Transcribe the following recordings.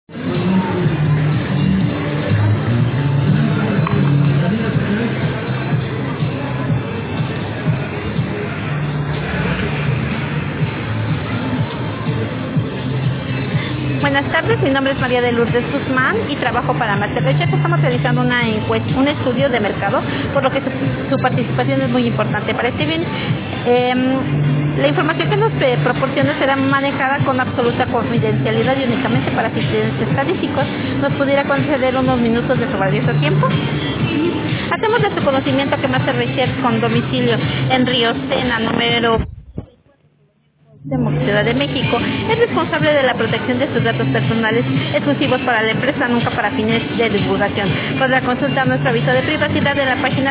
Buenas tardes, mi nombre es María de Lourdes Guzmán y trabajo para Master Research. Estamos realizando una encuesta, un estudio de mercado, por lo que su participación es muy importante. Parece bien. La información que nos proporciona será manejada con absoluta confidencialidad y únicamente para fines estadísticos. ¿Nos pudiera conceder unos minutos de su valioso tiempo? Hacemos de su conocimiento que Master Research, con domicilio en Río Sena, número de Ciudad de México, es responsable de la protección de sus datos personales exclusivos para la empresa, nunca para fines de divulgación. Podrá consultar nuestro aviso de privacidad en la página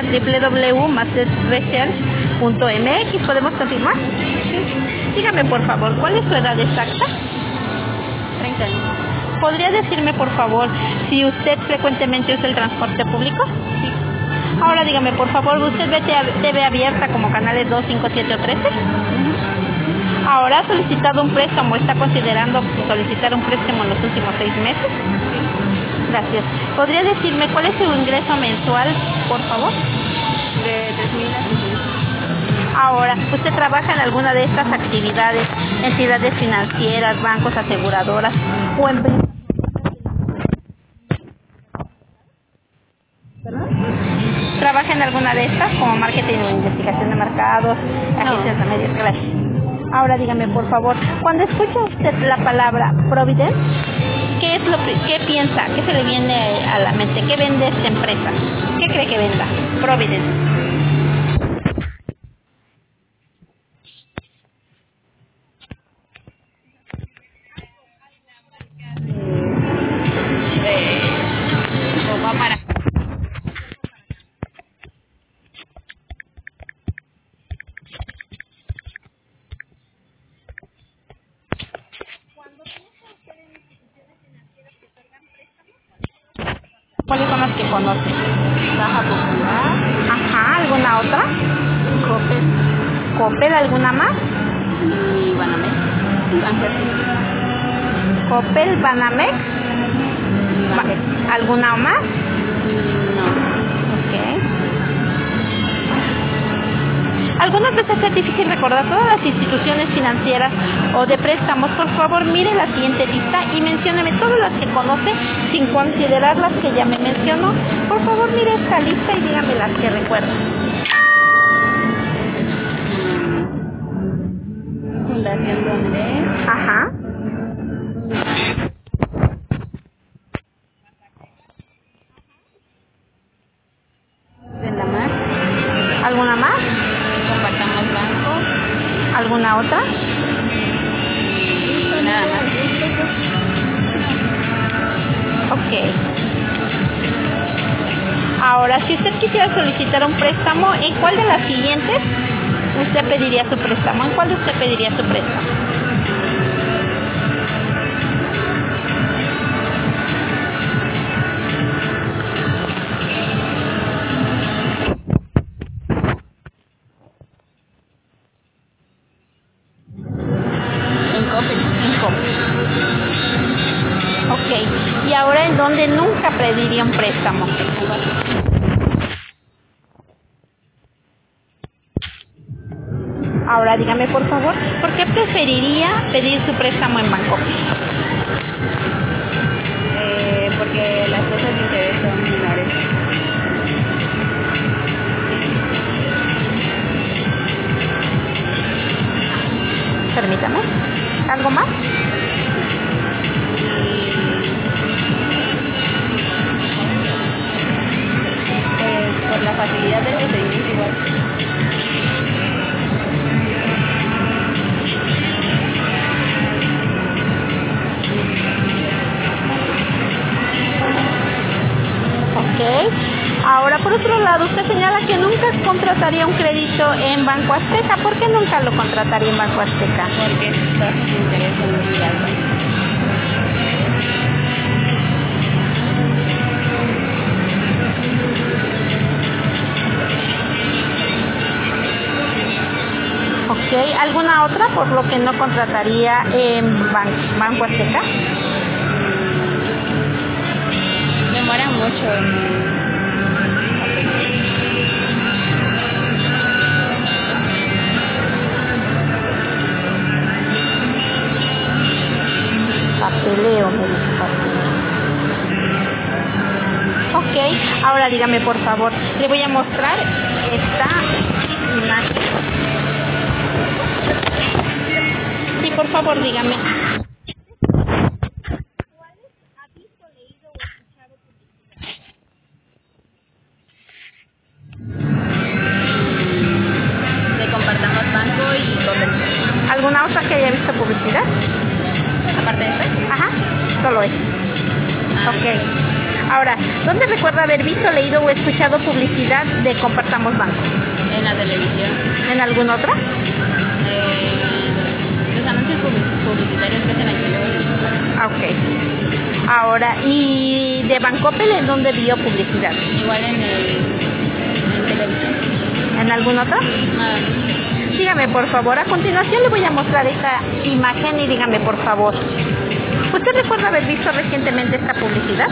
www.masterresearch.mx. ¿Podemos confirmar? Sí. Dígame, por favor, ¿cuál es su edad exacta? 30 años. ¿Podría decirme, por favor, si usted frecuentemente usa el transporte público? Sí. Ahora dígame, por favor, ¿usted ve TV abierta como canales 2, 5, 7 o 13? Ahora, ¿ha solicitado un préstamo? ¿Está considerando solicitar un préstamo en los últimos 6 meses? Gracias. ¿Podría decirme cuál es su ingreso mensual, por favor? De 3,000 a 6,000. Ahora, ¿usted trabaja en alguna de estas actividades, entidades financieras, bancos, aseguradoras o empresas? ¿Trabaja en alguna de estas, como marketing o investigación de mercados, agencias de medios? Gracias. Ahora dígame, por favor, cuando escucha usted la palabra Providence, ¿qué piensa? ¿Qué se le viene a la mente? ¿Qué vende esta empresa? ¿Qué cree que venda? Providence. Ropa para... ¿Cuáles son las que conoce? Caja Popular. Ajá, ¿alguna otra? Coppel. ¿Coppel, alguna más? Y Banamex. Y Banco. ¿Coppel, Banamex? ¿Alguna más? No. Ok. Algunas veces es difícil recordar todas las instituciones financieras o de préstamos. Por favor, mire la siguiente lista y mencióneme todas las que conoce sin considerar las que ya me mencionó. Por favor, mire esta lista y dígame las que recuerda. Fundación Donde. Ajá. De la Mar. ¿Alguna más? Compartamos Banco. ¿Alguna otra? Nada más. Ok. Ahora, si usted quisiera solicitar un préstamo, ¿en cuál de las siguientes usted pediría su préstamo? ¿En cuál usted pediría su préstamo? En Coppel. Ok. ¿Y ahora en dónde nunca pediría un préstamo? Ahora dígame, por favor, ¿por qué preferiría pedir su préstamo en Banco? Porque las tasas de interés son menores. Permítame. ¿Algo más? Por la facilidad del procedimiento igual. Ok. Ahora, por otro lado, usted señala que nunca contrataría un crédito en Banco Azteca. ¿Por qué nunca lo contrataría en Banco Azteca? Porque sus tasas de interés son muy altas. Ok. ¿Alguna otra por lo que no contrataría en Banco Azteca? mucho. Papeleo, me dice papeleo. Ok, ahora dígame por favor, le voy a mostrar esta imagen. Sí, por favor, dígame. De Compartamos Banco y Coppel. ¿Alguna otra que haya visto publicidad? Aparte de eso. Ajá, solo es. Ok. Ahora, ¿dónde recuerda haber visto, leído o escuchado publicidad de Compartamos Banco? En la televisión. ¿En alguna otra? Los anuncios publicitarios que hacen aquí luego. Ok. Ahora, ¿y de Bancoppel en dónde vio publicidad? Igual en televisión. ¿En algún otro? Nada. Dígame por favor, a continuación le voy a mostrar esta imagen y dígame por favor, ¿usted recuerda haber visto recientemente esta publicidad?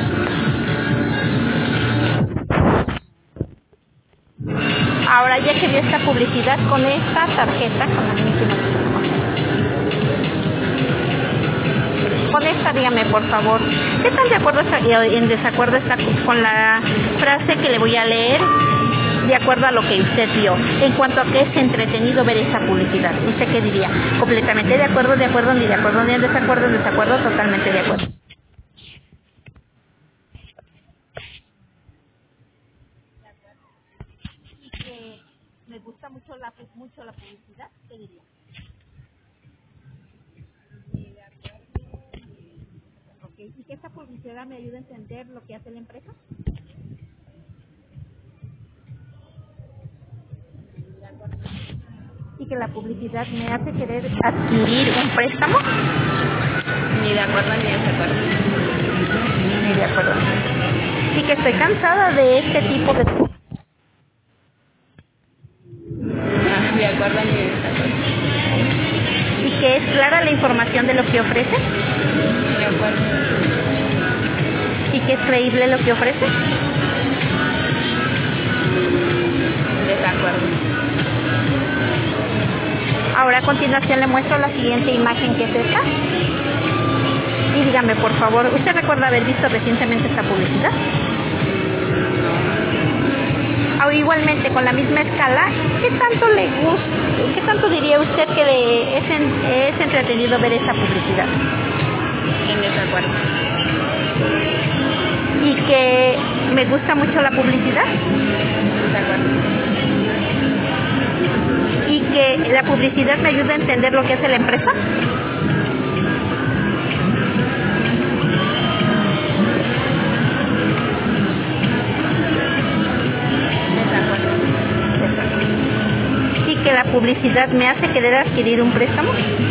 Ahora, ya que vio esta publicidad con esta tarjeta, con esta, dígame por favor, ¿qué tan de acuerdo está, en desacuerdo está con la frase que le voy a leer? De acuerdo a lo que usted vio, en cuanto a que es entretenido ver esa publicidad, ¿usted qué diría? ¿Completamente de acuerdo, ni de acuerdo, ni en desacuerdo, totalmente de acuerdo? Y que me gusta mucho la publicidad, ¿qué diría? Okay. ¿Y que esta publicidad me ayuda a entender lo que hace la empresa? Y que la publicidad me hace querer adquirir un préstamo. Ni de acuerdo ni de desacuerdo. Ni de acuerdo. Y que estoy cansada de este tipo de... Ni de acuerdo ni de desacuerdo. Y que es clara la información de lo que ofrece. De acuerdo. Y que es creíble lo que ofrece. Desacuerdo. Ahora a continuación le muestro la siguiente imagen, que es esta. Y dígame por favor, ¿usted recuerda haber visto recientemente esta publicidad? O igualmente con la misma escala, ¿qué tanto le gusta, qué tanto diría usted que es entretenido ver esta publicidad? En desacuerdo. ¿Y que me gusta mucho la publicidad? Desacuerdo. ¿Y que la publicidad me ayuda a entender lo que hace la empresa? ¿Y que la publicidad me hace querer adquirir un préstamo?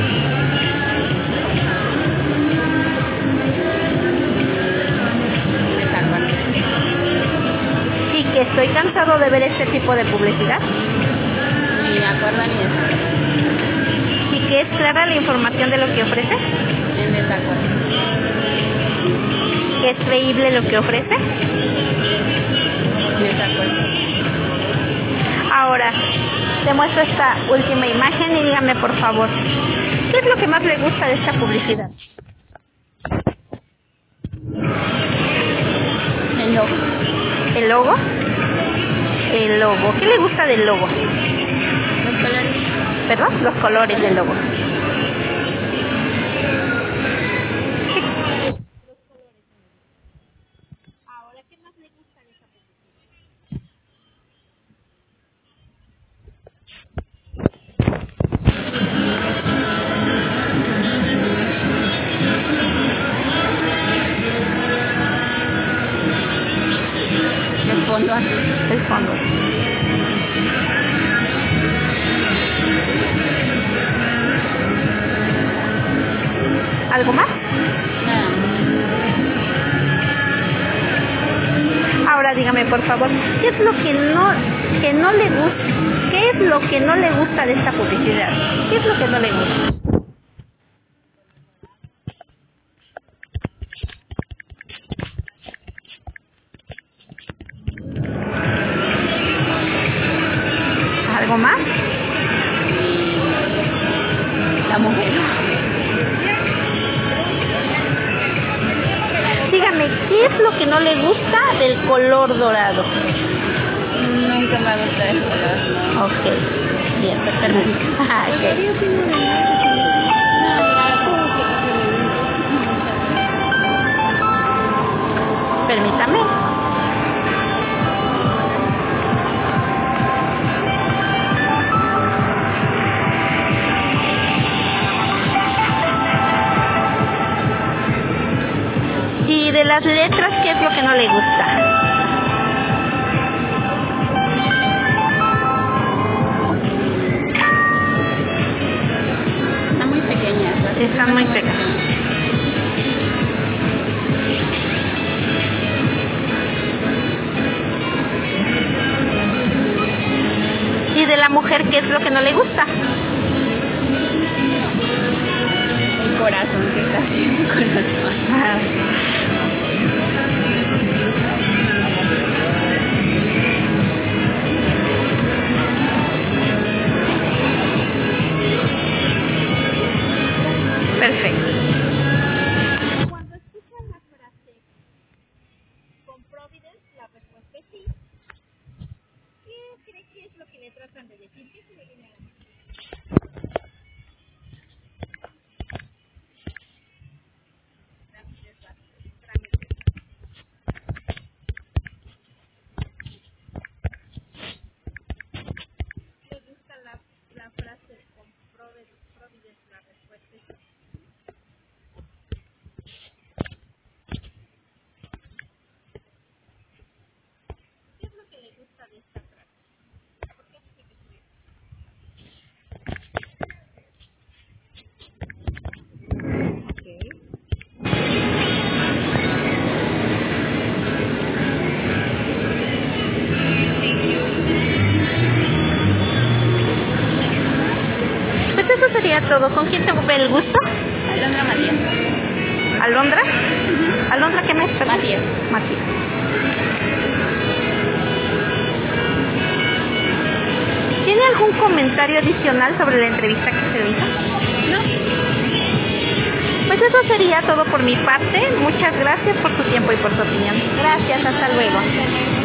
Desacuerdo. ¿Y que estoy cansado de ver este tipo de publicidad? Ni de acuerdo ni de desacuerdo. ¿Y que es clara la información de lo que ofrece? En desacuerdo. ¿Que es creíble lo que ofrece? Desacuerdo. Ahora, te muestro esta última imagen y dígame por favor, ¿qué es lo que más le gusta de esta publicidad? El logo. ¿El logo? El logo. ¿Qué le gusta del logo? Los colores. ¿Perdón? Los colores del logo. Ahora, ¿qué más le gusta de esta publicidad? El fondo azul. El fondo. ¿Algo más? Nada. Ahora dígame por favor, ¿qué es lo que no le gusta? ¿Qué es lo que no le gusta de esta publicidad? ¿Qué es lo que no le gusta? ¿qué es lo que no le gusta del color dorado? Nunca me ha gustado el color, ¿no? Ok, bien, perfecto. Permítame. Y de las letras, ¿qué es lo que no le gusta? Están muy pequeñas. Están muy pequeñas. ¿Y de la mujer qué es lo que no le gusta? El corazón que está así, el corazón. Perfecto. Cuando escuchan la frase con Providence, la respuesta es sí. ¿Qué cree que es lo que le tratan de decir? ¿Qué se le viene a la mente? ¿Le gusta la frase con Providence, la respuesta es sí? ¿Qué es lo que le gusta de esta frase? ¿Por qué dice que sí? Pues eso sería todo. ¿Con quién tengo el gusto? Alondra Matías. ¿Alondra? ¿Alondra qué me espera? Matías. Matías. ¿Tiene algún comentario adicional sobre la entrevista que se le hizo? No. Pues eso sería todo por mi parte. Muchas gracias por su tiempo y por su opinión. Gracias, hasta luego.